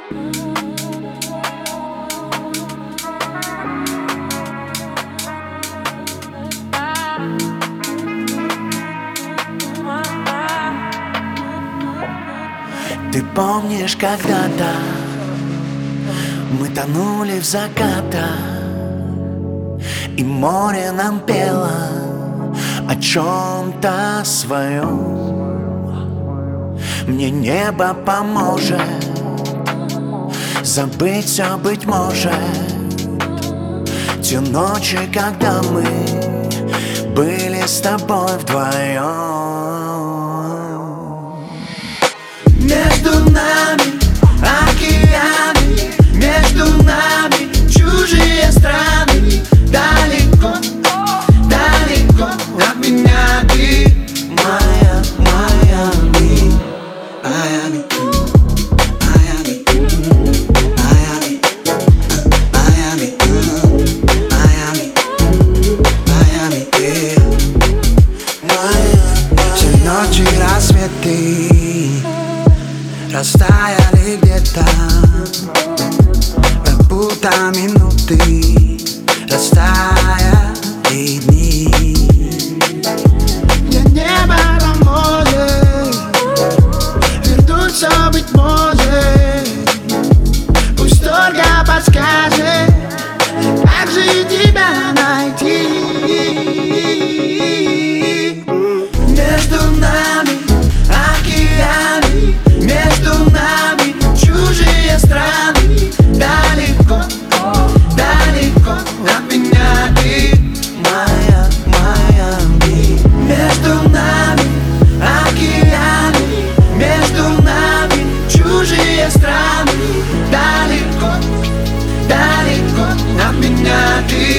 Ты помнишь, когда-то мы тонули в закатах, и море нам пело о чем-то своем. Мне небо поможет забыть все, быть может, те ночи, когда мы были с тобой вдвоем. Между нами океаны, между нами чужие страны. Далеко, далеко от меня ты, моя Майами, Майами, Майами, Майами, Майами, Майами, Майами, все ночи рассветы растаяли где-то, как будто минуты растаяли дни. Мне небо поможет вернуться, быть может, пусть только подскажет, как же тебя найти. Между нами океаны, между нами чужие страны. Далеко, далеко от меня ты, моя Майами. Между нами океаны, между нами чужие страны. Далеко, далеко от меня ты.